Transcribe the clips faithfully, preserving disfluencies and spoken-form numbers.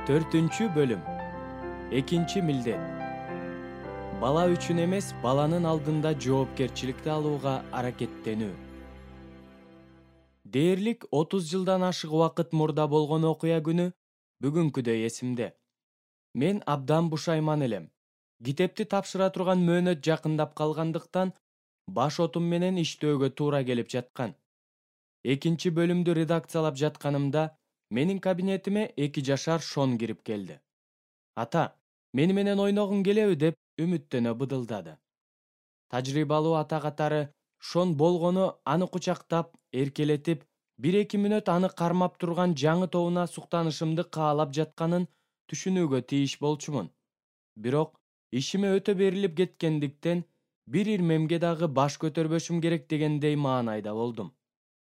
Төртүнчү бөлүм. Экинчи милдет. Бала үчүн эмес, баланын алдында жоопкерчиликти алууга аракеттенүү. Дээрлик отуз жылдан ашык убакыт мурда болгон окуя күнү бүгүнкүдөй эсимде. Мен абдан бушайман элем. Китепти тапшыра турган мөөнөт жакындап калгандыктан баш отум менен иштөөгө туура келип жаткан. Экинчи бөлүмдү редакциялап жатканымда менин кабинетиме эки жашар Шон кирип келди. Ата, мени менен ойногуң келеби деп үмүттөнө быдылдады. Тажрыйбалуу ата катары Шон болгону аны кучактап, эркелетип, бир-эки мүнөт аны кармап турган жаңы тобуна суктанышымды каалап жатканын түшүнүүгө тийиш болчумун. Бирок ишиме өтө берилип кеткендиктен бир ирмемге дагы баш көтөрбөшүм керек дегендей маанайда болдум.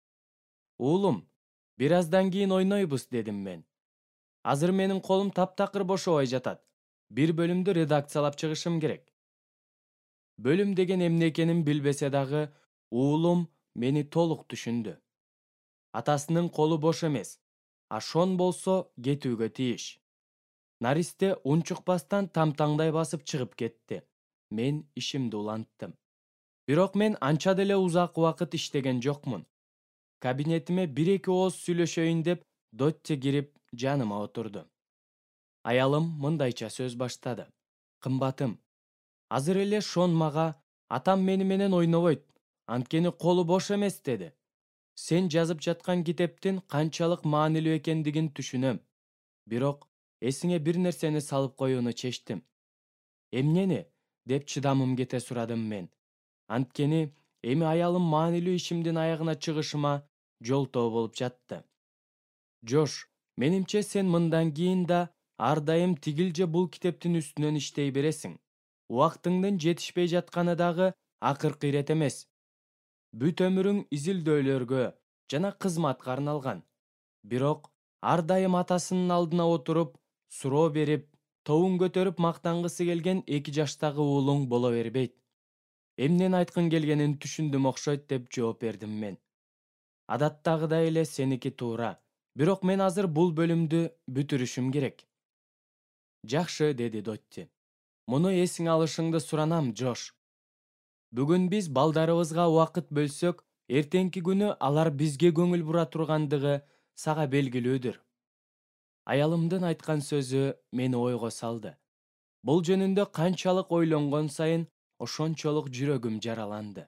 Уулум, бир аздан кийин ойнойбуз дедим мен. Азыр менин колум таптакыр бошобой жатат. Бир бөлүмдү редакциялап чыгышым керек. Бөлүм деген эмне экенин билбесе дагы, уулум мени толук түшүндү. Атасынын колу бош эмес, а Шон болсо кетүүгө тийиш. Наристе унчукпастан тамтаңдай басып чыгып кетти. Мен ишимди уланттым. Бирок мен анча деле узак убакыт иштеген жокмун. Кабинетиме бир-эки ооз сүйлөшөйүн деп Дотти кирип жаныма отурду. Аялым мындайча сөз баштады. Кымбатым, азыр эле Шон мага атам мени менен ойнобойт, анткени колу бош эмес деди. Сен жазып жаткан китептин канчалык маанилүү экендигин түшүнөм. Бирок эсиңе бир нерсени салып коюуну чечтим. Эмнени? Деп чыдамым кете сурадым мен. Анткени эми аялым маанилүү ишимдин аягына чыгышыма жолтоо болуп жатты. Жош, менимче сен мындан кийин да ар дайым тигил же бул китептин үстүнөн иштей бересиң. Убактыңдын жетишпей жатканы дагы акыркы ирет эмес. Бүт өмүрүң изилдөөлөргө жана кызматка арналган. Бирок ар дайым атасынын алдына отуруп, суроо берип, тобун көтөрүп мактангысы келген эки жаштагы уулуң боло бербейт. Эмнени айткың келгенин түшүндүм окшойт деп жооп бердим мен. Адаттагыдай эле сеники туура. Бирок мен азыр бул бөлүмдү бүтүрүшүм керек. Жакшы, деди Дотти. Муну эсиңе алышыңды суранам, Жош. Бүгүн биз балдарыбызга убакыт бөлсөк, эртеңки күнү алар бизге көңүл бура тургандыгы сага белгилүүдүр. Аялымдын айткан сөзү мени ойго салды. Бул жөнүндө канчалык ойлонгон сайын ошончолук жүрөгүм жараланды.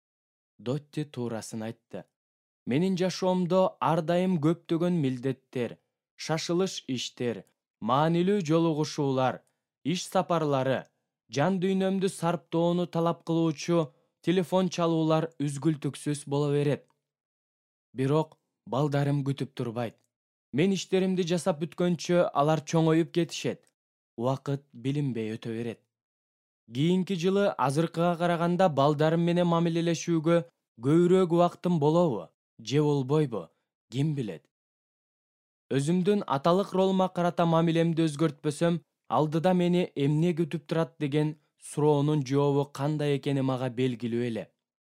Дотти туурасын айтты. Менин жашоомдо ар дайым көптөгөн милдеттер, шашылыш иштер, маанилүү жолугушуулар, иш сапарлары, жан дүйнөмдү сарптоону талап кылуучу телефон чалуулар үзгүлтүксүз боло берет. Бирок балдарым күтүп турбайт. Мен иштеримди жасап бүткөнчө алар чоңоюп кетишет. Убакыт билинбей өтө берет. Кийинки жылы азыркыга караганда балдарым менен мамилелешүүгө көбүрөөк убактым болобу, же болбойбу, ким билет. Өзүмдүн аталык ролума карата мамилемди өзгөртпөсөм, алдыда мени эмне күтүп турат деген суроонун жообу кандай экени мага белгилүү эле.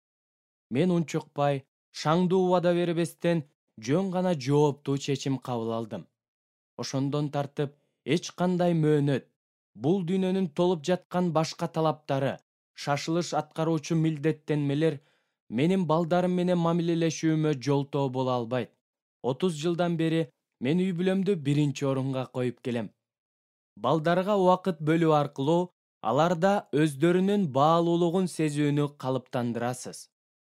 Мен унчукпай, шаңдуу убада бербестен жөн гана жооптуу чечим кабыл алдым. Ошондон тартып эч кандай мөөнөт, бул дүйнөнүн толуп жаткан башка талаптары, шашылыш аткаруучу милдеттенмелер менин балдарым менен мамилелешүүмө жолтоо боло албайт. отуз жылдан бери мен үй бүлөмдү биринчи орунга коюп келем. Балдарга убакыт бөлүү аркылуу аларда өздөрүнүн баалуулугун сезүүнү калыптандырасыз.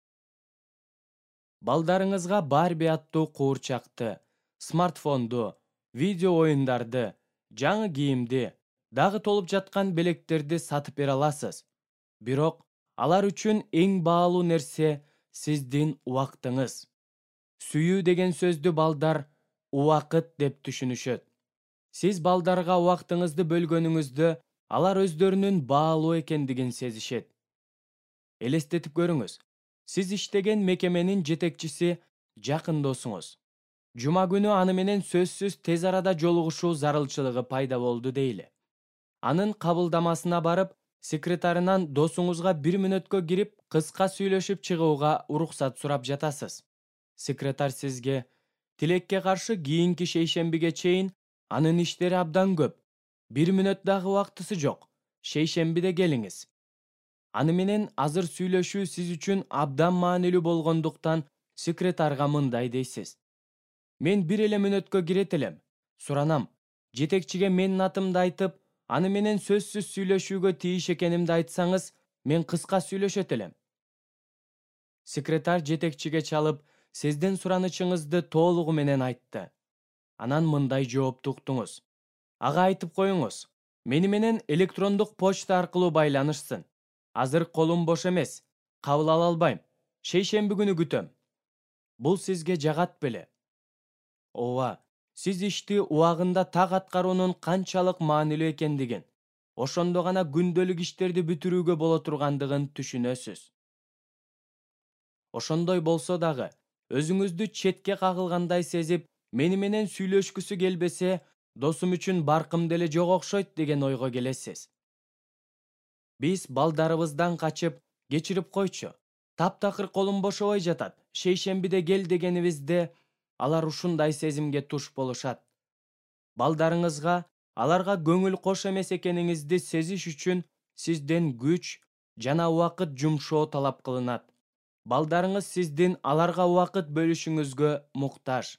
Балдарыңызга Барби аттуу куурчакты, смартфонду, видео оюндарды, жаңы кийимди, дагы толуп жаткан белектерди сатып бере аласыз. Бирок алар үчүн эң баалуу нерсе сиздин убактыңыз. Сүйүү деген сөздү балдар убакыт деп түшүнүшөт. Сиз балдарга убактыңызды бөлгөнүңүздө алар өздөрүнүн баалуу экендигин сезишет. Элестетип көрүңүз. Сиз иштеген мекеменин жетекчиси жакын досуңуз. Жума күнү аны менен сөзсүз тез арада жолугушуу зарылчылыгы пайда болду дейли. Анын кабылдамасына барып, секретарынан досуңузга бир мүнөткө кирип, кыска сүйлөшүп чыгууга уруксат сурап жатасыз. Секретарь сизге: тилекке каршы кийинки шейшембиге чейин Анын иштери абдан көп. Бир мүнөт дагы убактысы жок. Шейшембиде келиңиз. Аны менен азыр сүйлөшүү сиз үчүн абдан маанилүү болгондуктан секретарга мындай дейсиз. Мен бир эле мүнөткө кирет элем. Суранам. Жетекчиге менин атымды айтып, аны менен сөзсүз сүйлөшүүгө тийиш экенимди айтсаңыз, мен кыска сүйлөшөт элем. Секретар жетекчиге чалып, сиздин суранычыңызды толугу менен айтты. Анан мындай жоопту уктуңуз. Ага айтып коюңуз. Мени менен электрондук почта аркылуу байланышсын. Азыр колум бош эмес. Кабыл ала албайм. Шейшемби күнү күтөм. Бул сизге жагат беле? Ооба, сиз ишти убагында так аткаруунун канчалык маанилүү экендигин, ошондо гана күндөлүк иштерди бүтүрүүгө боло тургандыгын түшүнөсүз. Ошондой болсо дагы, өзүңүздү четке кагылгандай сезип, мени менен сүйлөшкүсү келбесе, досум үчүн баркым деле жок окшойт деген ойго келесиз. Биз балдарыбыздан качып, кечирип койчу. Таптакыр колум бошобой жатат. Шейшембиде кел дегенибизде, алар ушундай сезимге туш болушат. Балдарыңызга, аларга көңүл кош эмес экениңизди сезиш үчүн сизден күч жана убакыт жумшоо талап кылынат. Балдарыңыз сиздин аларга убакыт бөлүшүңүзгө муктаж.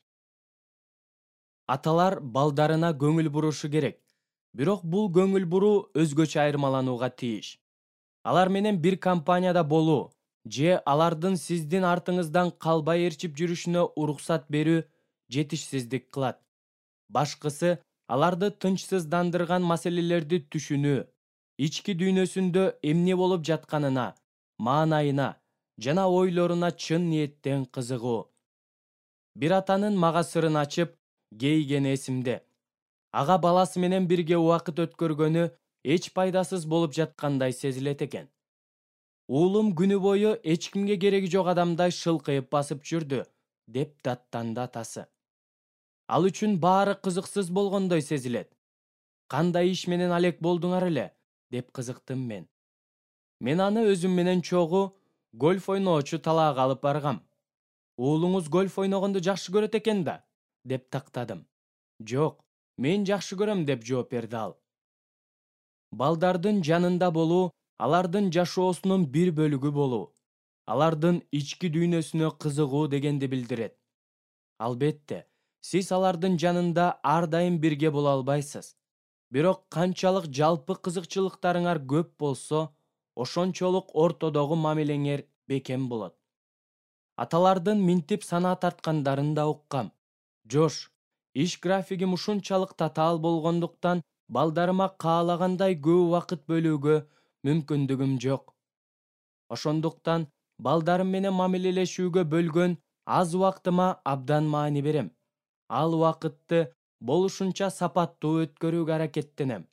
Аталар балдарына көңүл бурушу керек. Бирок бул көңүл буруу өзгөчө айырмаланууга тийиш. Алар менен бир компанияда болуу же алардын сиздин артыңыздан калбай ээрчип жүрүшүнө уруксат берүү жетишсиздик кылат. Башкысы, аларды тынчсыздандырган маселелерди түшүнүү, ички дүйнөсүндө эмне болуп жатканына, маанайына жана ойлоруна чын ниеттен кызыгуу. Бир атанын мага сырын ачып, кейгени эсимде. Ага баласы менен бирге убакыт өткөргөнү эч пайдасыз болуп жаткандай сезилет экен. Уулум күнү бою эч кимге кереги жок адамдай шылкыйып басып жүрдү, деп даттанды атасы. Ал үчүн баары кызыксыз болгондой сезилет. Кандай иш менен алек болдуңар эле, деп кызыктым мен. Мен аны өзүм менен чогуу гольф ойноочу талаага алып баргам. Уулуңуз гольф ойногонду жакшы көрөт экен да, деп тактадым. Жок, мен жакшы көрөм, деп жооп берди ал. Балдардын жанында болуу, алардын жашоосунун бир бөлүгү болуу, алардын ички дүйнөсүнө кызыгуу дегенди билдирет. Албетте, сиз алардын жанында ар дайым бирге боло албайсыз. Бирок канчалык жалпы кызыкчылыктарыңар көп болсо, ошончолук ортодогу мамилеңер бекем болот. Аталардын минтип санаа тарткандарын да уккам. Жош, иш графигим ушунчалык татаал болгондуктан, балдарыма каалагандай көп убакыт бөлүүгө мүмкүндүгүм жок. Ошондуктан, балдарым менен мамилелешүүгө бөлгөн аз убактыма абдан маани берем. Ал убакытты болушунча сапаттуу өткөрүүгө аракеттенем.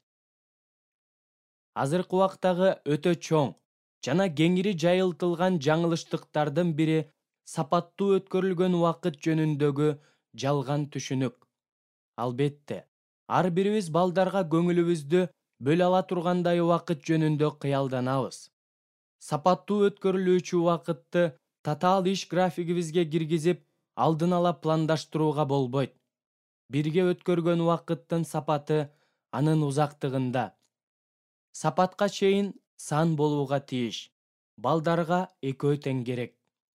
Азыркы убактагы өтө чоң жана кеңири жайылтылган жаңылыштыктардын бири сапаттуу өткөрүлгөн убакыт жөнүндөгү жалган түшүнүк. Албетте, ар бирибиз балдарга көңүлүбүздү бөлө ала тургандай убакыт жөнүндө кыялданабыз. Сапаттуу өткөрүлүүчү убакытты татаал иш графигибизге киргизип, алдын ала пландаштырууга болбойт. Бирге өткөргөн убакыттын сапаты анын узактыгында. Сапатка чейин сан болууга тийиш. Балдарга экөө тең керек.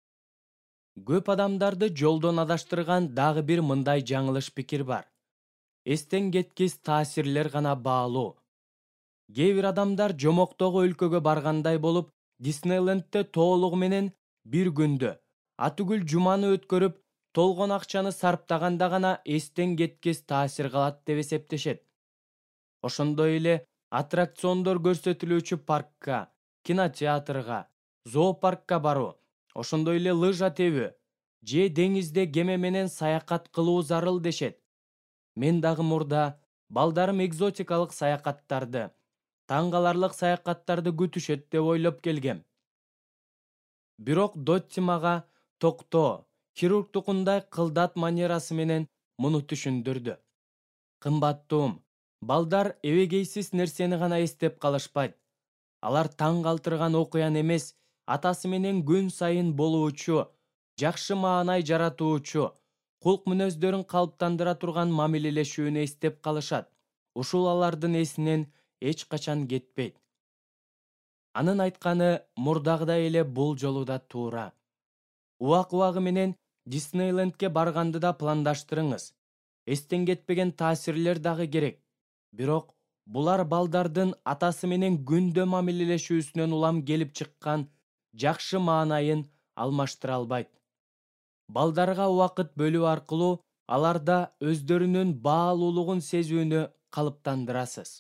Көп адамдарды жолдон адаштырган дагы бир мындай жаңылыш пикир бар. Эстен кеткис таасирлер гана баалуу. Кээ бир адамдар жомоктогу өлкөгө баргандай болуп, Диснейлендте толугу менен бир күндө, атүгүл жуманы өткөрүп, толгон акчаны сарптаганда гана эстен кеткис таасир калат деп эсептешет. Ошондой эле аттракциондор көрсөтүлүүчү паркка, кинотеатрга, зоопаркка баруу, ошондой эле лыжа тебүү же деңизде кеме менен саякат кылуу зарыл дешет. Мен дагы мурда балдарым экзотикалык саякаттарды, таң каларлык саякаттарды күтүшөт деп ойлоп келгем. Бирок Дотти мага токто, хирургтукундай кылдат манерасы менен муну түшүндүрдү. Кымбаттуум, балдар эбегейсиз нерсени гана эстеп калышпайт. Алар таң калтырган окуяны эмес, атасы менен күн сайын болуучу, жакшы маанай жаратуучу, кулк мүнөздөрүн калыптандыра турган мамилелешүүнү эстеп калышат. Ушул алардын эсинен эч качан кетпейт. Анын айтканы мурдагыдай эле бул жолу да туура. Убак-убагы менен Диснейлендке барганды да пландаштырыңыз. Эстен кетпеген таасирлер дагы керек. Бирок булар балдардын атасы менен күндө мамилелешүүсүнөн улам келип чыккан жакшы маанайын алмаштыра албайт. Балдарга убакыт бөлүү аркылуу аларда өздөрүнүн баалуулугун сезүүнү калыптандырасыз.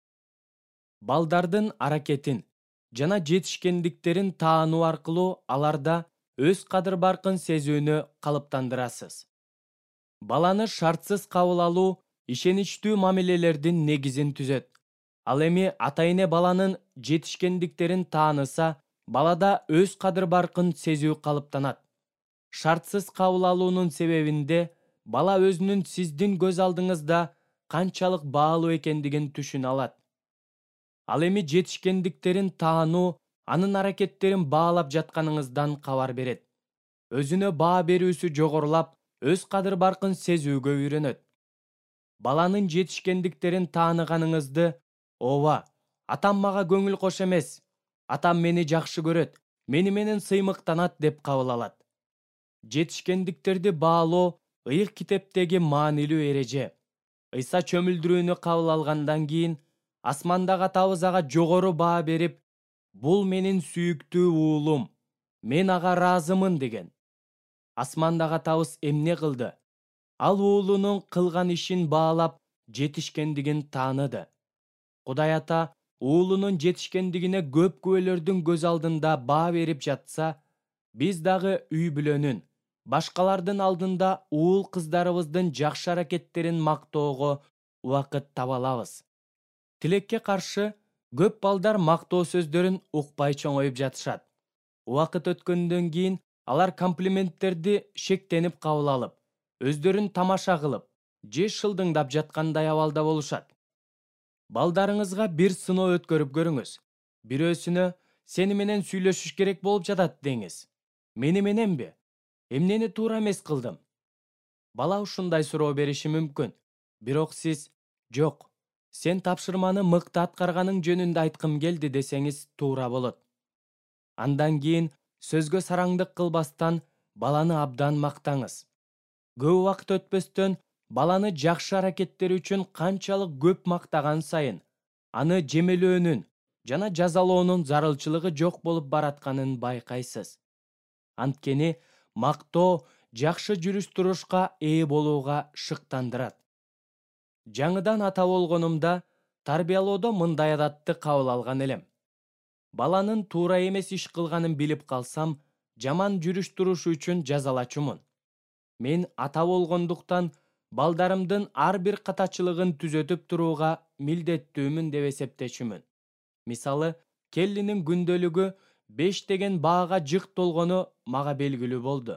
Балдардын аракетин жана жетишкендиктерин таануу аркылуу аларда өз кадыр-баркын сезүүнү калыптандырасыз. Баланы шартсыз кабыл алуу ишеничтүү мамилелердин негизин түзөт. Ал эми ата-эне баланын жетишкендиктерин тааныса, балада өз кадыр-баркын сезүү калыптанат. Шартсыз кабыл алуунун себебинде бала өзүнүн сиздин көз алдыңызда канчалык баалуу экендигин түшүнө алат. Ал эми жетишкендиктерин таануу анын аракеттерин баалап жатканыңыздан кабар берет. Өзүнө баа берүүсү жогорулап, өз кадыр-баркын сезүүгө үйрөнөт. Баланын жетишкендиктерин тааныганыңызды, ооба, атам мага көңүл кош эмес, атам мени жакшы көрөт, мени менен сыймыктанат деп кабыл алат. Жетишкендиктерди баалоо ыйык китептеги маанилүү эреже. Ыйса чөмүлдүрүүнү кабыл алгандан кийин асмандагы атабыз ага жогору баа берип, бул менин сүйүктүү уулум, мен ага ыраазымын деген. Асмандагы атабыз эмне кылды? Ал уулунун кылган ишин баалап, жетишкендигин тааныды. Кудай ата уулунун жетишкендигине көп күбөлөрдүн көз алдында баа берип жатса, биз дагы үй бүлөнүн, башкалардын алдында уул кыздарыбыздын жакшы аракеттерин мактоого убакыт таба алабыз. Тилекке каршы, көп балдар мактоо сөздөрүн укпай чоңоюп жатышат. Убакыт өткөндөн кийин алар комплименттерди шектенип кабыл алып, өздөрүн тамаша кылып, же шылдыңдап жаткандай абалда болушат. Балдарыңызга бир сыноо өткөрүп көрүңүз. Бирөөсүнө сени менен сүйлөшүш керек болуп жатат деңиз. Мени мененби? Эмнени туура эмес кылдым? Бала ушундай суроо бериши мүмкүн. Бирок сиз жок, сен тапшырманы мыкты аткарганың жөнүндө айткым келди десеңиз туура болот. Андан кийин сөзгө сараңдык кылбастан баланы абдан мактаңыз. Көп убакыт өтпөстөн баланы жакшы аракеттери үчүн канчалык көп мактаган сайын аны жемелөөнүн жана жазалоонун зарылчылыгы жок болуп баратканын байкайсыз. Анткени мактоо жакшы жүрүш-турушка ээ болууга шыктандырат. Жаңыдан ата болгонумда тарбиялоодо мындай адатты кабыл алган элем. Баланын туура эмес иш кылганын билип калсам, жаман жүрүш-турушу үчүн жазалачумун. Мен ата болгондуктан балдарымдын ар бир катачылыгын түзөтүп турууга милдеттүүмүн деп эсептечүмүн. Мисалы, Келлинин күндөлүгү беш деген баага жык толгону мага белгилүү болду.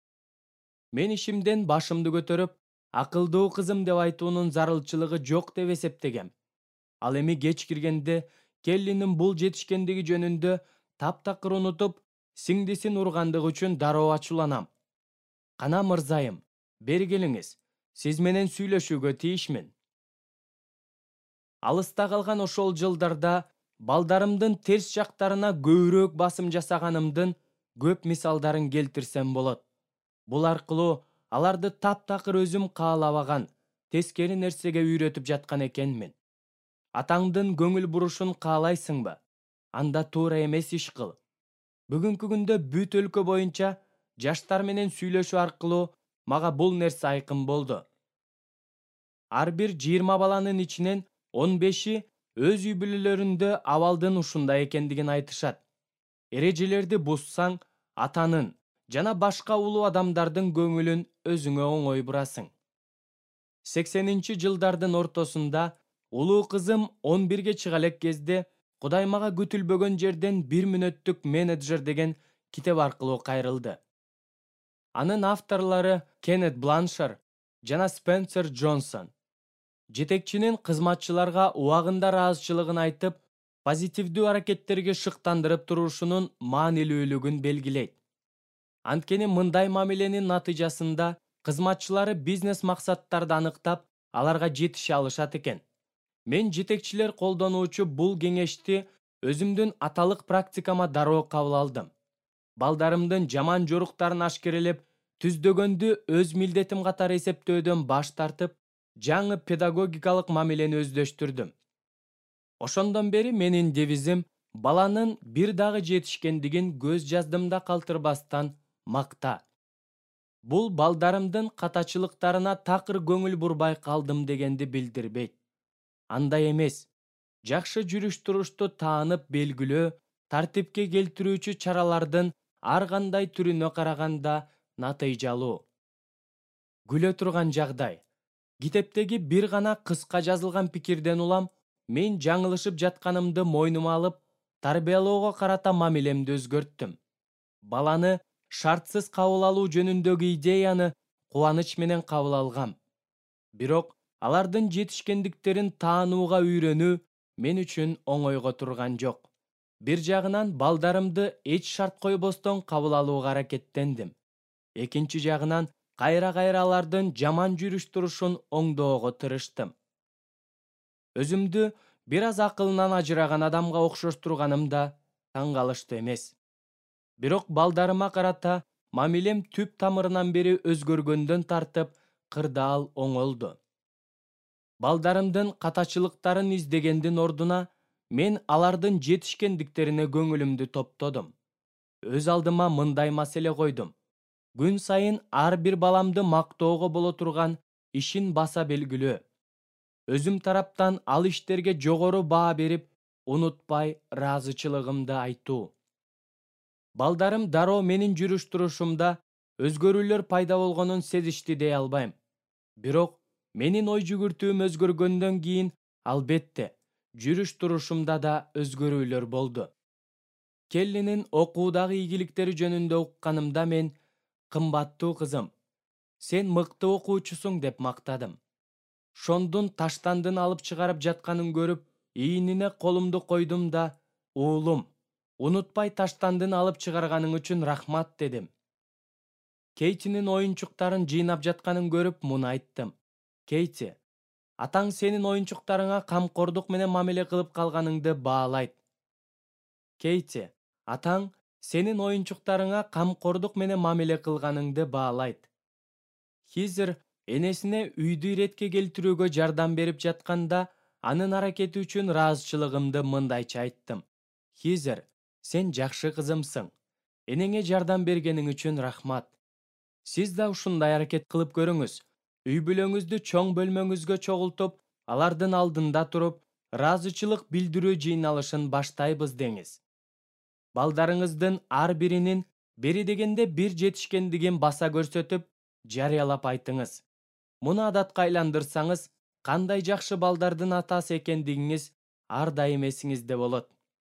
Мен ишимден башымды көтөрүп, акылдуу кызым деп айтуунун зарылчылыгы жок деп эсептегем. Ал эми кеч киргенде Келлинин бул жетишкендиги жөнүндө таптакыр унутуп, сиңдисин ургандыгы үчүн дароо ачууланам. Кана мырзайым, бери келиңиз, сиз менен сүйлөшүүгө тийишмин. Алыста калган ошол жылдарда балдарымдын терс жактарына көбүрөөк басым жасаганымдын көп мисалдарын келтирсем болот. Бул аркылуу аларды таптакыр өзүм каалабаган, тескери нерсеге үйрөтүп жаткан экенмин. Атаңдын көңүл бурушун каалайсыңбы? Анда туура эмес иш кыл. Бүгүнкү күндө бүт өлкө боюнча жаштар менен сүйлөшүү аркылуу мага бул нерсе айкын болду. Ар бир жыйырма баланын ичинен он беши өз үй бүлөлөрүндө абалдын ушундай экендигин айтышат. Эрежелерди буссаң, атанын жана башка улуу адамдардын көңүлүн өзүңө оңой бурасың. сексенинчи жылдардын ортосунда улуу кызым он бирге чыга элек кезде Кудай мага күтүлбөгөн жерден бир мүнөттүк менеджер деген китеп аркылуу кайрылды. Анын авторлору Кеннет Бланшар жана Спенсер Джонсон. Жетекчинин кызматчыларга убагында ыраазычылыгын айтып, позитивдүү аракеттерге шыктандырып турушунун маанилүүлүгүн белгилейт. Анткени мындай мамиленин натыйжасында кызматчылары бизнес максаттарды аныктап, аларга жетише алышат экен. Мен жетекчилер колдонуучу бул кеңешти өзүмдүн аталык практикама дароо кабыл алдым. Балдарымдын жаман жоруктарын ашкерелеп, түздөгөндү өз милдетим катары эсептөөдөн баш тартып, жаңы педагогикалык мамилени өздөштүрдүм. Ошондон бери менин девизим баланын бир дагы жетишкендигин көз жаздымда калтырбастан макта. Бул балдарымдын катачылыктарына такыр көңүл бурбай калдым дегенди билдирбейт. Андай эмес. Жакшы жүрүш-турушту таанып белгилөө, тартипке келтирүүчү чаралардын ар кандай түрүнө караганда натыйжалуу. Күлө турган жагдай. Китептеги бир гана кыска жазылган пикирден улам мен жаңылышып жатканымды мойнума алып, тарбиялоого карата мамилемди өзгөрттүм. Баланы шартсыз кабыл алуу жөнүндөгү идеяны кубаныч менен кабыл алгам. Бирок алардын жетишкендиктерин таанууга үйрөнүү мен үчүн оңойго турган жок. Бир жагынан балдарымды эч шарт койбостон кабыл алууга аракеттендим. Экинчи жагынан кайра-кайра алардын жаман жүрүш-турушун оңдоого тырыштым. Өзүмдү бир аз акылынан ажыраган адамга окшоштурганым да таң калыштуу эмес. Бирок балдарыма карата мамилем түп тамырынан бери өзгөргөндөн тартып, кырдаал оңолду. Балдарымдын катачылыктарын издегендин ордуна мен алардын жетишкендиктерине көңүлүмдү топтодум. Өз алдыма мындай маселе койдум. Күн сайын ар бир баламды мактоого боло турган ишин баса белгилөө. Өзүм тараптан ал иштерге жогору баа берип, унутпай ыраазычылыгымды айтуу. Балдарым дароо менин жүрүш-турушумда өзгөрүүлөр пайда болгонун сезишти дей албайм. Бирок менин ой жүгүртүүм өзгөргөндөн кийин, албетте, жүрүш-турушумда да өзгөрүүлөр болду. Келлинин окуудагы ийгиликтери жөнүндө укканымда мен «Кымбаттуу кызым, сен мыкты окуучусуң» деп мактадым. Шондун таштандын алып чыгарып жатканын көрүп, ийинине колумду койдум да, «Уулум, унутпай таштандын алып чыгарганың үчүн рахмат» дедим. Кейтинин оюнчуктарын жыйнап жатканын көрүп, муну айттым. «Кейти, атаң сенин оюнчуктарыңа камкордук менен мамиле кылып калганыңды баалайт». Кейти, атаң сенин оюнчуктарыңа камкордук менен мамиле кылганыңды баалайт. Хизер энесине үйдү иретке келтирүүгө жардам берип жатканда, анын аракети үчүн ыраазычылыгымды мындайча айттым. Хизер, сен жакшы кызымсың. Энеңе жардам бергениң үчүн рахмат. Сиз да ушундай аракет кылып көрүңүз. Үй бүлөңүздү чоң бөлмөңүзгө чогултуп, алардын алдында туруп, ыраазычылык билдирүү жыйналышын баштайбыз деңиз. Балдарыңыздын ар биринин бери дегенде бир жетишкендигин баса көрсөтүп, жарыялап айтыңыз. Муну адатка айландырсаңыз, кандай жакшы балдардын атасы экендигиңиз ар дайым эсиңизде болот.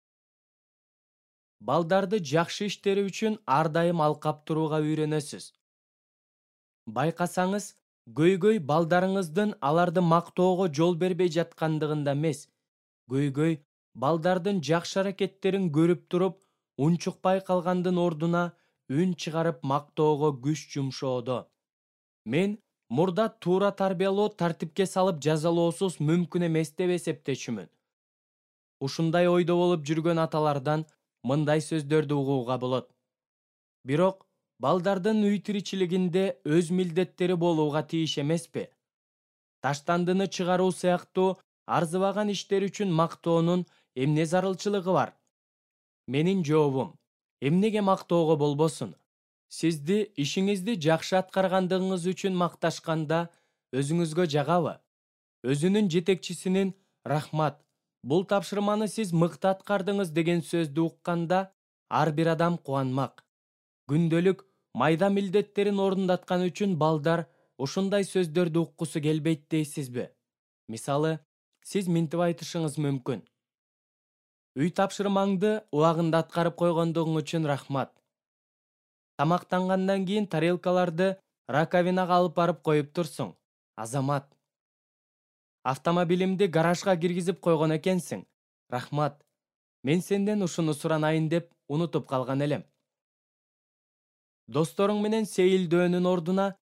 Балдарды жакшы иштери үчүн ар дайым алкап турууга үйрөнөсүз. Байкасаңыз, көйгөй балдарыңыздын аларды мактоого жол бербей жаткандыгында эмес, көйгөй балдардын жакшы аракеттерин көрүп туруп, унчукпай калгандын ордуна үн чыгарып мактоого күч жумшоодо. Мен мурда туура тарбиялоо тартипке салып жазалоосуз мүмкүн эмес деп эсептечүмүн. Ушундай ойдо болуп жүргөн аталардан мындай сөздөрдү угууга болот. Бирок балдардын үй тиричилигинде өз милдеттери болууга тийиш эмеспи? Таштандыны чыгаруу сыяктуу арзыбаган иштер үчүн мактоонун эмне зарылчылыгы бар? Менин жообум: эмнеге мактоого болбосун? Сизди ишиңизди жакшы аткаргандыгыңыз үчүн макташканда өзүңүзгө жагабы? Өзүнүн жетекчисинин «Рахмат, бул тапшырманы сиз мыкты аткардыңыз» деген сөздү укканда, ар бир адам кубанмак. Күндөлүк майда милдеттерин орундаткан үчүн балдар ушундай сөздөрдү уккусу келбейт дейсизби? Мисалы, сиз минтип айтышыңыз мүмкүн: «Үй тапшырмаңды убагында аткарып койгондугуң үчүн рахмат. Тамактангандан кийин тарелкаларды раковинага алып барып коюп турсуң. Азамат. Автомобилимди гаражга киргизип койгон экенсиң. Рахмат. Мен сенден ушуну суранайын деп унутуп калган элем». Досторуң менен сейилдөөнүн ордуна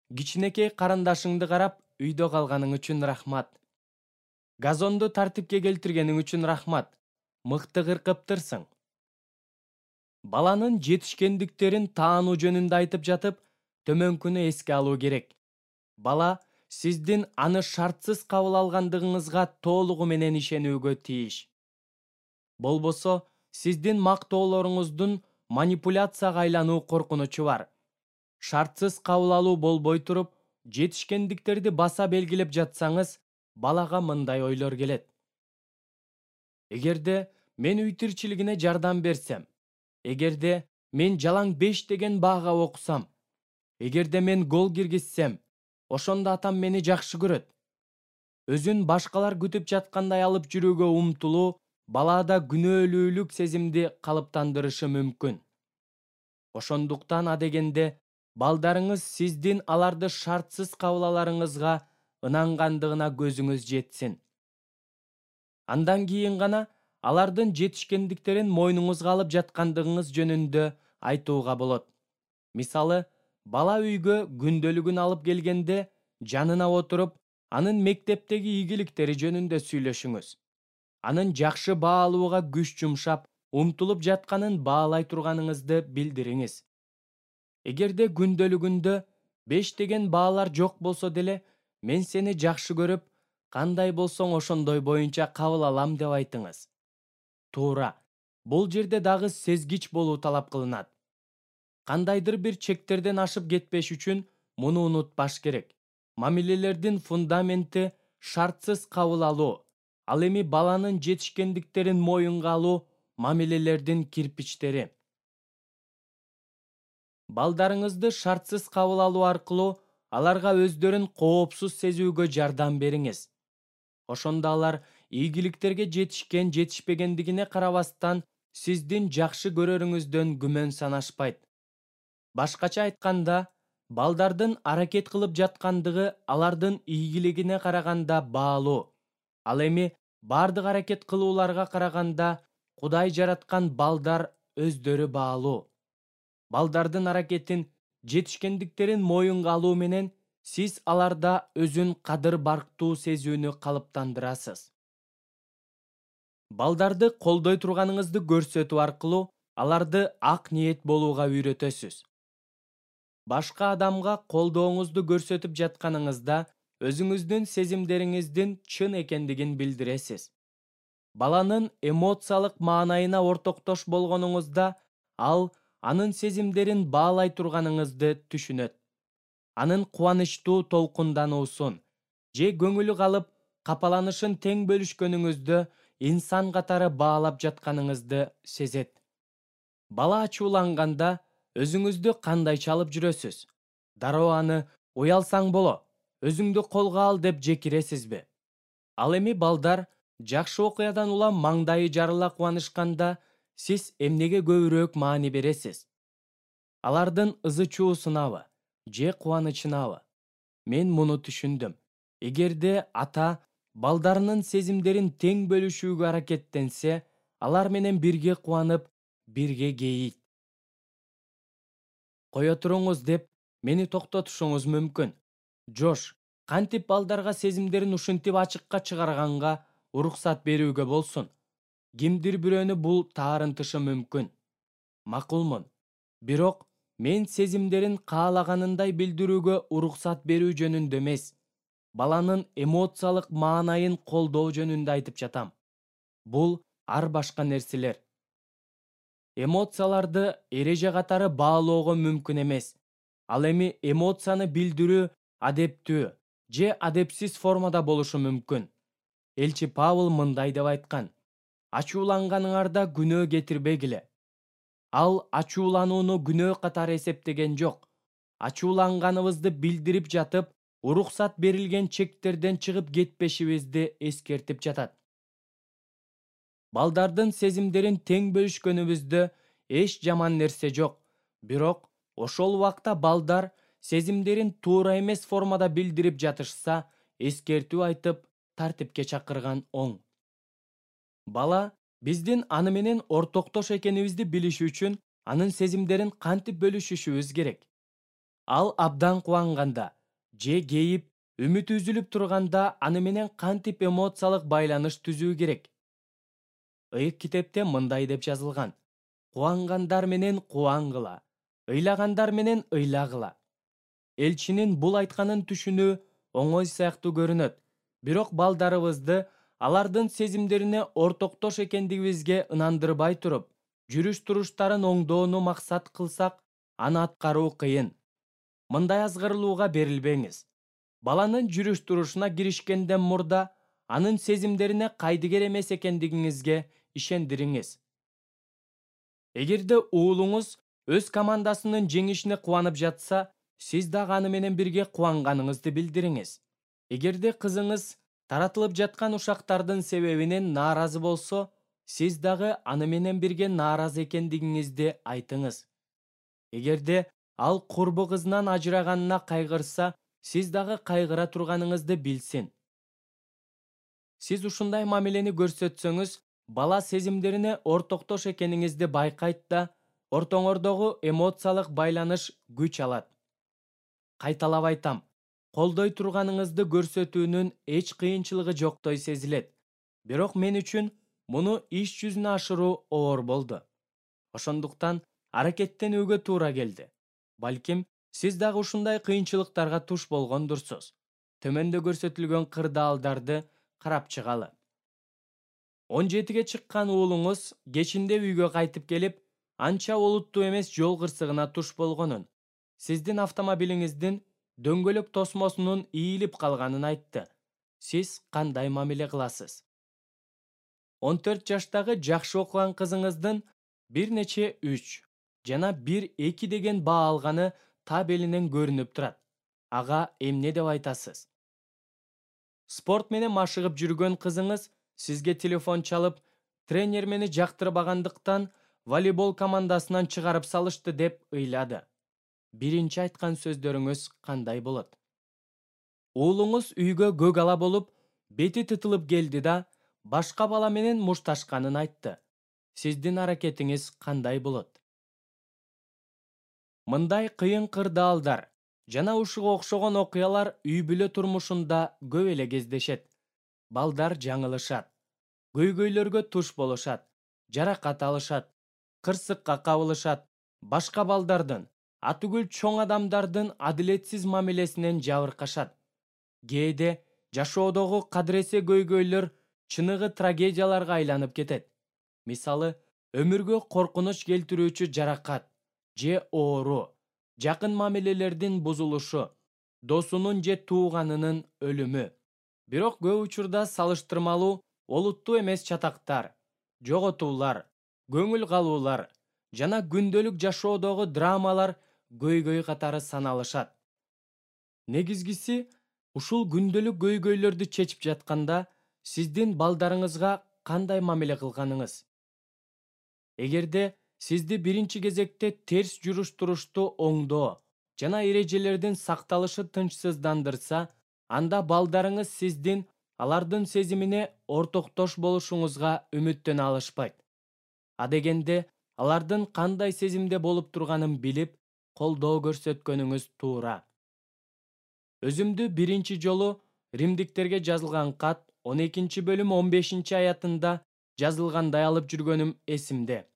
Кичинекей карындашыңды карап, үйдө калганың үчүн рахмат. Газонду тартипке келтиргениң үчүн рахмат. Мыкты кыркыптырсың. Баланын жетишкендиктерин таануу жөнүндө айтып жатып, төмөнкүнү эске алуу керек. Бала сиздин аны шартсыз кабыл алгандыгыңызга толугу менен ишенүүгө тийиш. Болбосо, сиздин мактоолоруңуздун манипуляцияга айлануу коркунучу бар. Шартсыз кабыл алуу болбой туруп, жетишкендиктерди баса белгилеп жатсаңыз, балага мындай ойлор келет. Эгерде мен үй тирчилигине жардам берсем, эгерде мен жалаң беш деген баага окусам, эгерде мен гол киргизсем, ошондо атам мени жакшы көрөт. Өзүн башкалар күтүп жаткандай алып жүрүүгө умтулуу балада күнөөлүүлүк сезимди калыптандырышы мүмкүн. Ошондуктан адегенде балдарыңыз сиздин аларды шартсыз кабыл аларыңызга ынангандыгына көзүңүз жетсин. Андан кийин гана алардын жетишкендиктерин мойнуңузга алып жаткандыгыңыз жөнүндө айтууга болот. Мисалы, бала үйгө күндөлүгүн алып келгенде, жанына отуруп, анын мектептеги ийгиликтери жөнүндө сүйлөшүңүз. Анын жакшы баалууга күч жумшап, умтулуп жатканын баалай турганыңызды билдириңиз. Эгерде күндөлүгүндө беш деген баалар жок болсо деле, мен сени жакшы көрүп, кандай болсоң ошондой боюнча кабыл алам деп айтыңыз. Туура, бул жерде дагы сезгич болуу талап кылынат. Кандайдыр бир чектерден ашып кетпеш үчүн муну унутпаш керек. Мамилелердин фундаменти шартсыз кабыл алуу, ал эми баланын жетишкендиктерин моюнга алуу мамилелердин кирпичтери. Балдарыңызды шартсыз кабыл алуу аркылуу аларга өздөрүн коопсуз сезүүгө жардам бериңиз. Ошондо алар ийгиликтерге жетишкен жетишпегендигине карабастан сиздин жакшы көрөрүңүздөн күмөн санашпайт. Башкача айтканда, балдардын аракет кылып жаткандыгы алардын ийгилигине караганда баалуу. Ал эми бардык аракет кылууларга караганда Кудай жараткан балдар өздөрү баалуу. Балдардын аракетин, жетишкендиктерин моюнга алуу менен сиз аларда өзүн кадыр барктуу сезүүнү калыптандырасыз. Балдарды колдой турганыңызды көрсөтүү аркылуу аларды ак ниет болууга үйрөтөсүз. Башка адамга колдооңузду көрсөтүп жатканыңызда өзүңүздүн сезимдериңиздин чын экендигин билдиресиз. Баланын эмоциялык маанайына ортоктош болгонуңузда ал анын сезимдерин баалай турганыңызды түшүнөт. Анын кубанычтуу толкундануусун же көңүлү калып, капаланышын тең бөлүшкөнүңүздө инсан катары баалап жатканыңызды сезет. Бала ачууланганда өзүңүздү кандайча алып жүрөсүз? Дароо аны уялсаң боло, өзүңдү колго ал деп жекиресизби? Ал эми балдар жакшы окуядан улам маңдайы жарыла кубанышканда сиз эмнеге көбүрөөк маани бересиз? Алардын ызы-чуусунабы же кубанычынабы? Мен муну түшүндүм. Эгерде ата балдарынын сезимдерин тең бөлүшүүгө аракеттенсе, алар менен бирге кубанып, бирге кейийт. Кое туруңуз деп мени токтотушуңуз мүмкүн. Жош, кантип балдарга сезимдерин ушинтип ачыкка чыгарганга уруксат берүүгө болсун? Кимдир бирөөнү бул таарынтышы мүмкүн. Макулмун. Бирок мен сезимдерин каалаганындай билдирүүгө уруксат берүү жөнүндө эмес, баланын эмоциялык маанайын колдоо жөнүндө айтып жатам. Бул ар башка нерселер. Эмоцияларды эреже катары баалоого мүмкүн эмес. Ал эми эмоцияны билдирүү адептүү же адепсиз формада болушу мүмкүн. Элчи Павыл мындай деп айткан: ачууланганыңарда күнөө кетирбегиле. Ал ачууланууну күнөө катары эсептеген жок. Ачууланганыбызды билдирип жатып, уруксат берилген чектерден чыгып кетпешибизди эскертип жатат. Балдардын сезимдерин тең бөлүшкөнүбүздө эч жаман нерсе жок. Бирок ошол убакта балдар сезимдерин туура эмес формада билдирип жатышса, эскертүү айтып, тартипке чакырган оң. Бала биздин аны менен ортоктош экенибизди билиши үчүн анын сезимдерин кантип бөлүшүшүбүз керек? Ал абдан кубанганда же кейип үмүт үзүлүп турганда аны менен кантип эмоциялык байланыш түзүү керек? Ыйык китепте мындай деп жазылган: кубангандар менен кубангыла, ыйлагандар менен ыйлагыла. Элчинин бул айтканын түшүнүү оңой сыяктуу көрүнөт, бирок балдарыбызды алардын сезимдерине ортоктош экендигибизге ынандырбай туруп, жүрүш туруштарын оңдоону максат кылсак, аны аткаруу кыйын. Мындай азгырылууга берилбеңиз. Баланын жүрүш турушуна киришкенден мурда анын сезимдерине кайдыгер эмес экендигиңизге ишендириңиз. Эгерде уулуңуз өз командасынын жеңишине кубанып жатса, сиз дагы аны менен бирге кубанганыңызды билдириңиз. Эгерде кызыңыз таратылып жаткан ушактардын себебинен нааразы болсо, сиз дагы аны менен бирге нааразы экендигиңизди айтыңыз. Эгерде ал курбу кызынан ажыраганына кайгырса, сиз дагы кайгыра турганыңызды билсин. Сиз ушундай мамилени көрсөтсөңүз, бала сезимдерине ортоктош экениңизди байкайт да, ортоңордогу эмоциялык байланыш күч алат. Кайталап айтам, колдой турганыңызды көрсөтүүнүн эч кыйынчылыгы жоктой сезилет. Бирок мен үчүн муну иш жүзүнө ашыруу оор болду. Ошондуктан аракеттенүүгө туура келди. Балким, сиз дагы ушундай кыйынчылыктарга туш болгондурсуз. Төмөндө көрсөтүлгөн кырдаалдарды карап чыгалы. он жетиге чыккан уулуңуз кечинде үйгө кайтып келип, анча олуттуу эмес жол кырсыгына туш болгонун, сиздин автомобилиңиздин дөңгөлөк тосмосунун ийилип калганын айтты. Сиз кандай мамиле кыласыз? он төрт жаштагы жакшы окуган кызыңыздын бир нече үч жана бир эки деген баа алганы табелинен көрүнүп турат. Ага эмне деп айтасыз? Спорт менен машыгып жүргөн кызыңыз сизге телефон чалып, тренер мени жактырбагандыктан волейбол командасынан чыгарып салышты деп ыйлады. Биринчи айткан сөздөрүңүз кандай болот? Уулуңуз үйгө көк ала болуп, бети тытылып келди да, башка бала менен мушташканын айтты. Сиздин аракетиңиз кандай болот? Мындай кыйын кырдаалдар жана ушуга окшогон окуялар үй бүлө турмушунда көп эле кездешет. Балдар жаңылышат, көйгөйлөргө туш болушат, жаракат алышат, кырсыкка кабылышат, башка балдардын, атүгүл чоң адамдардын адилетсиз мамилесинен жабыркашат. Кээде жашоодогу кадыресе көйгөйлөр чыныгы трагедияларга айланып кетет. Мисалы, өмүргө коркунуч келтирүүчү жаракат же оору, жакын мамилелердин бузулушу, досунун же тууганынын өлүмү. Бирок көп учурда салыштырмалуу олуттуу эмес чатактар, жоготуулар, көңүл калуулар жана күндөлүк жашоодогу драмалар көйгөй катары саналышат. Негизгиси, ушул күндөлүк көйгөйлөрдү чечип жатканда сиздин балдарыңызга кандай мамиле кылганыңыз? Эгерде сизди биринчи кезекте терс жүрүш турушту оңдоо жана эрежелердин сакталышы тынчсыздандырса, анда балдарыңыз сиздин алардын сезимине ортоктош болушуңузга үмүттөнө алышпайт. Адегенде, алардын кандай сезимде болуп турганын билип, колдоо көрсөткөнүңүз туура. Өзүмдү биринчи жолу римдиктерге жазылган кат он экинчи бөлүм он бешинчи аятында жазылгандай алып жүргөнүм эсимде.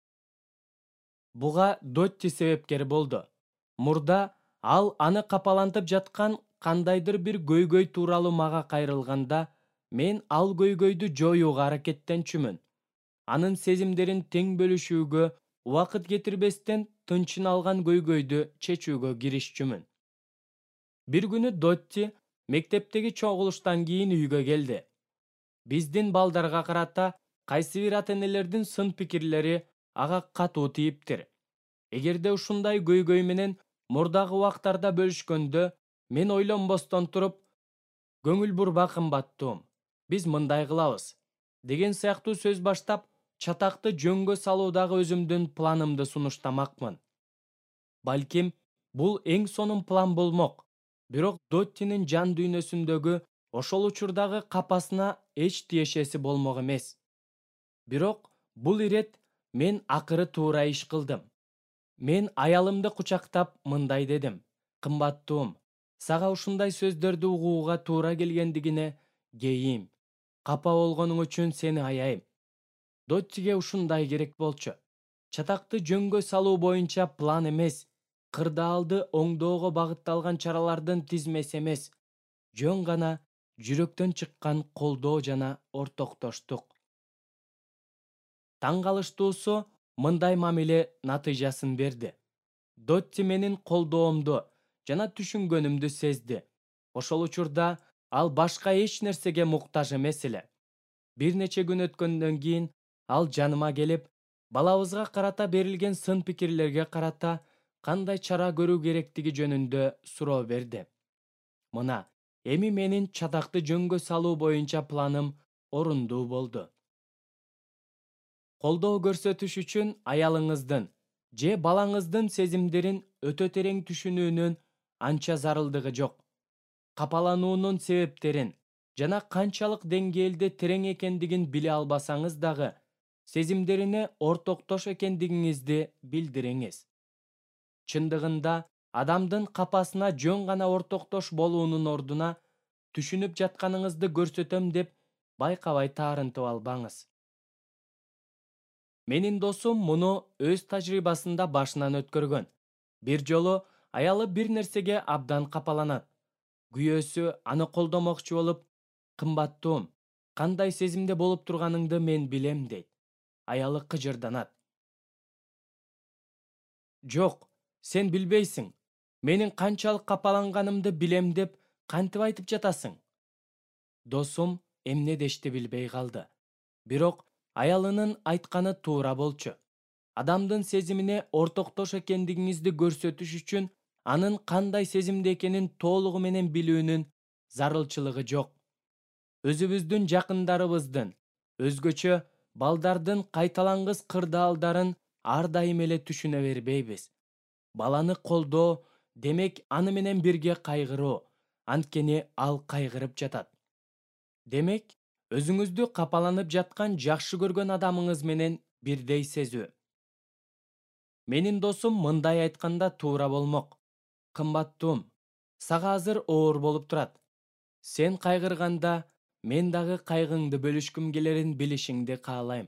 Буга Дотти себепкер болду. Мурда ал аны капалантып жаткан кандайдыр бир көйгөй тууралуу мага кайрылганда, мен ал көйгөйдү жоюуга аракеттенчүмүн. Анын сезимдерин тең бөлүшүүгө, убакыт кетирбестен тынчын алган көйгөйдү чечүүгө киришчүмүн. Бир күнү Дотти мектептеги чогулуштан кийин үйгө келди. Биздин балдарга карата кайсы бир ата-энелердин сын пикирлери ага катуу тийиптир. Эгерде ушундай көйгөй менен мурдагы убактарда бөлүшкөндө, мен ойлонбостон туруп, көңүл бурба кымбаттуум, биз мындай кылабыз деген сыяктуу сөз баштап, чатакты жөнгө салуудагы өзүмдүн планымды сунуштамакмын. Балким, бул эң сонун план болмок, бирок Доттинин жан дүйнөсүндөгү ошол учурдагы капасына эч тиешеси болмок эмес. Бирок бул ирет мен акыры туура иш кылдым. Мен аялымды кучактап мындай дедим: Кымбаттуум, сага ушундай сөздөрдү угууга туура келгендигине кейим, капа болгонуң үчүн сени аяйм. Доттиге ушундай керек болчу. Чатакты жөнгө салуу боюнча план эмес, кырдаалды оңдоого багытталган чаралардын тизмеси эмес, жөн гана жүрөктөн чыккан колдоо жана ортоктоштук. Таң калыштуусу мындай мамиле натыйжасын берди. Дотти менин колдоомду жана түшүнгөнүмдү сезди. Ошол учурда ал башка эч нерсеге муктаж эмес эле. Бир нече күн өткөндөн кийин ал жаныма келип, балабызга карата берилген сын пикирлерге карата кандай чара көрүү керектиги жөнүндө суроо берди. Мына, эми менин чатакты жөнгө салуу боюнча планым орундуу болду. Колдоо көрсөтүш үчүн аялыңыздын же балаңыздын сезимдерин өтө терең түшүнүүнүн анча зарылдыгы жок. Капалануунун себептерин жана канчалык деңгээлде терең экендигин биле албасаңыз дагы, сезимдерине ортоктош экендигиңизди билдириңиз. Чындыгында, адамдын капасына жөн гана ортоктош болуунун ордуна түшүнүп жатканыңызды көрсөтөм деп байкабай таарынтып албаңыз. Менин досум муну өз тажрыйбасында башынан өткөргөн. Бир жолу аялы бир нерсеге абдан капаланат. Күйөөсү аны колдомокчу болуп, кымбаттуум, кандай сезимде болуп турганыңды мен билем дейт. Аялы кыжырданат. Жок, сен билбейсиң. Менин канчалык капаланганымды билем деп кантип айтып жатасың? Досум эмне дешти билбей калды. Бирок аялынын айтканы туура болчу. Адамдын сезимине ортоктош экендигиңизди көрсөтүш үчүн анын кандай сезимде экенин толугу менен билүүнүн зарылчылыгы жок. Өзүбүздүн жакындарыбыздын, өзгөчө балдардын кайталангыс кырдаалдарын ар дайым эле түшүнө бербейбиз. Баланы колдоо, демек аны менен бирге кайгыруу, анткени ал кайгырып жатат. Демек, өзүңүздү капаланып жаткан жакшы көргөн адамыңыз менен бирдей сезүү. Менин досум мындай айтканда туура болмок. Кымбаттуум, сага азыр оор болуп турат. Сен кайгырганда, мен дагы кайгыңды бөлүшкүм келерин билишиңди каалайм.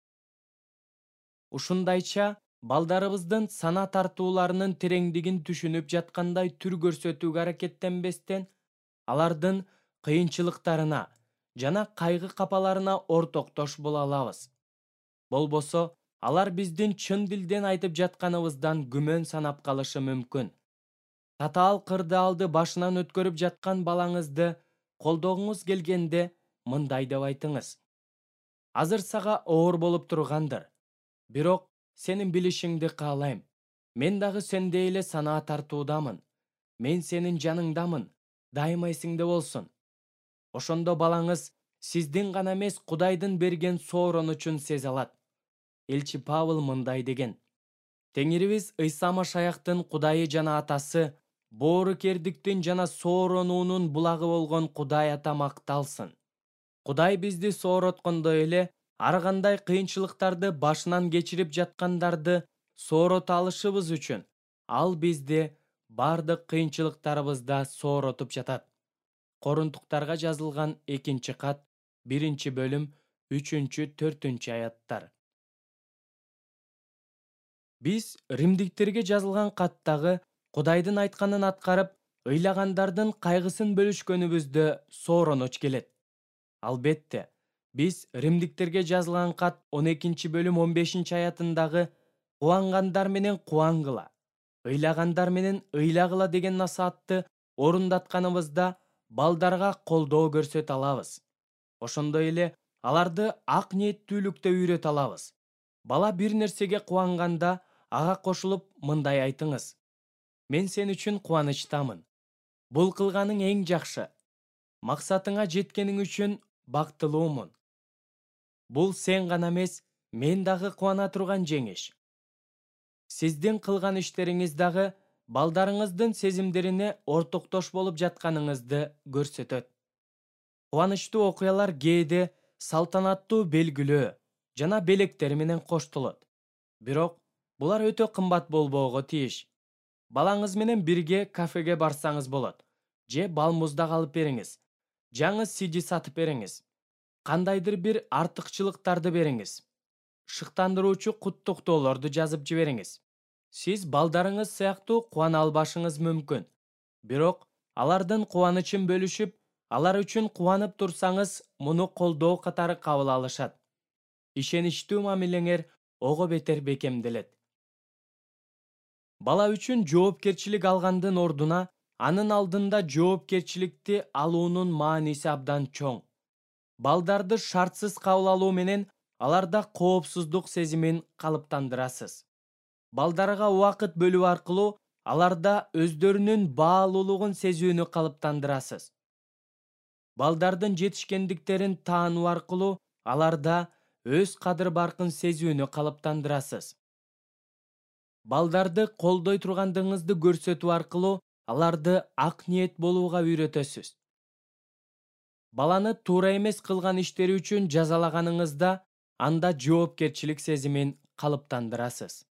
Ушундайча, балдарыбыздын сана тартууларынын тереңдигин түшүнүп жаткандай түр көрсөтүүгө аракеттенбестен, алардын кыйынчылыктарына жана кайгы капаларына ортоктош боло алабыз. Болбосо, алар биздин чын дилден айтып жатканыбыздан күмөн санап калышы мүмкүн. Татаал кырдаалды башынан өткөрүп жаткан балаңызды колдогуңуз келгенде мындай деп айтыңыз. Азыр сага оор болуп тургандыр. Бирок сенин билишиңди каалайм. Мен дагы сендей эле санаа тартуудамын. Мен сенин жаныңдамын. Дайыма эсиңде болсун. Ошондо балаңыз сиздин гана эмес Кудайдын берген соорон сезе алат. Элчи Павыл мындай деген: Теңирибиз Ыйса Машаяктын Кудайы жана Атасы, боорукердиктин жана сооронуунун булагы болгон Кудай Ата макталсын. Кудай бизди соороткондой эле, ар кандай кыйынчылыктарды башынан кечирип жаткандарды соорота алышыбыз үчүн ал бизди бардык кыйынчылыктарыбызда сооротуп жатат. Корунтуктарга жазылган экинчи кат, биринчи бөлүм, үчүнчү, төртүнчү аяттар. Биз римдиктерге жазылган каттагы Кудайдын айтканын аткарып, ыйлагандардын кайгысын бөлүшкөнүбүздө соороноч келет. Албетте, биз римдиктерге жазылган кат он экинчи бөлүм он бешинчи аятындагы кубангандар менен кубангыла, ыйлагандар менен ыйлагыла деген насаатты орундатканыбызда балдарга колдоо көрсөтө алабыз. Ошондой эле аларды ак ниеттүүлүктө үйрөтө алабыз. Бала бир нерсеге кубанганда ага кошулуп мындай айтыңыз: Мен сен үчүн кубанычтамын. Бул кылганың эң жакшы. Максатыңа жеткениң үчүн бактылуумун. Бул сен гана эмес, мен дагы кубана турган жеңиш. Сиздин кылган иштериңиз дагы балдарыңыздын сезимдерине ортоктош болуп жатканыңызды көрсөтөт. Кубанычтуу окуялар кээде салтанаттуу белгилөө жана белектер менен коштолот. Бирок булар өтө кымбат болбоого тийиш. Балаңыз менен бирге кафеге барсаңыз болот. Же балмуздак алып бериңиз. Жаңы си ди сатып бериңиз. Кандайдыр бир артыкчылыктарды бериңиз. Шыктандыруучу куттуктоолорду жазып жибериңиз. Сиз балдарыңыз сыяктуу кубана албашыңыз мүмкүн. Бирок алардын кубанычын бөлүшүп, алар үчүн кубанып турсаңыз, муну колдоо катары кабыл алышат. Ишеничтүү мамилеңер ого бетер бекемделет. Бала үчүн жоопкерчилик алгандын ордуна, анын алдында жоопкерчиликти алуунун мааниси абдан чоң. Балдарды шартсыз кабыл алуу менен аларда коопсуздук сезимин калыптандырасыз. Балдарга убакыт бөлүү аркылуу аларда өздөрүнүн баалуулугун сезүүнү калыптандырасыз. Балдардын жетишкендиктерин таануу аркылуу аларда өз кадыр баркын сезүүнү калыптандырасыз. Балдарды колдой тургандыгыңызды көрсөтүү аркылуу аларды ак ниет болууга үйрөтөсүз. Баланы туура эмес кылган иштери үчүн жазалаганыңызда анда жоопкерчилик сезимин калыптандырасыз.